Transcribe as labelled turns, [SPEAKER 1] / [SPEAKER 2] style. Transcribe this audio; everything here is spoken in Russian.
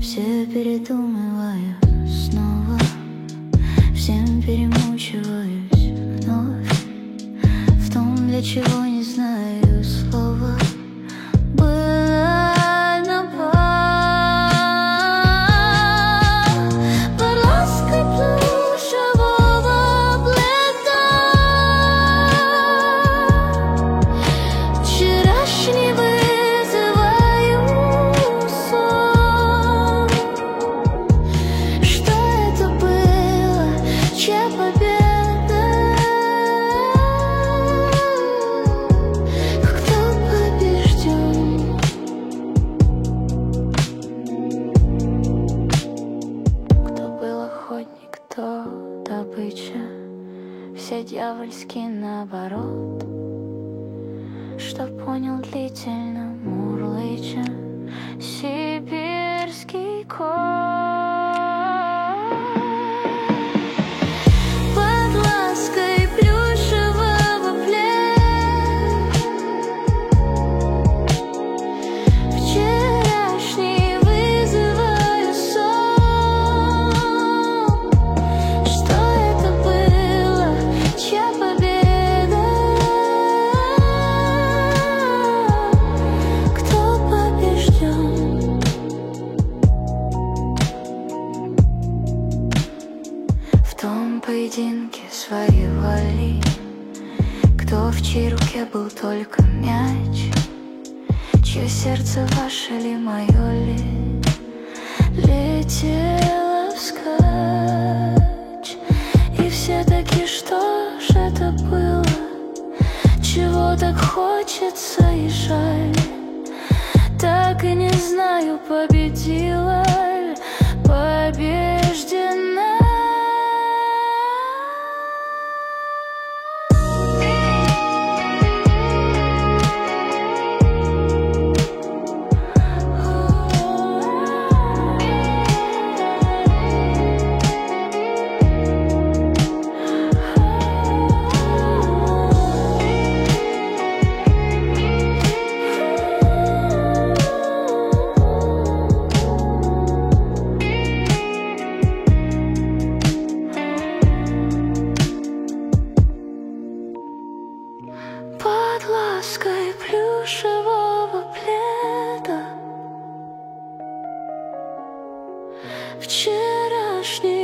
[SPEAKER 1] Все передумываю снова, всем перемучиваюсь вновь, в том, для чего не знаю слова. Больно под лаской плюшевого пледа. Вчерашний вызываю сон. Что это было? Чья победа? Кто побежден? Кто был охотник, кто добыча? Все дьявольски наоборот. Что понял длительно мурлыча сибирский кот. Под лаской плюшевого пледа. Вчерашний вызываю сон. Что это было? Чья победа? Кто побежден? В том поединке своевали, кто в чьей руке был только мяч, чье сердце ваше ли, мое ли, летело вскачь. И все таки что ж это было? Чего так хочется и жаль? Так и не знаю, победила ль, побеждена. Под лаской плюшевого пледа. Вчерашний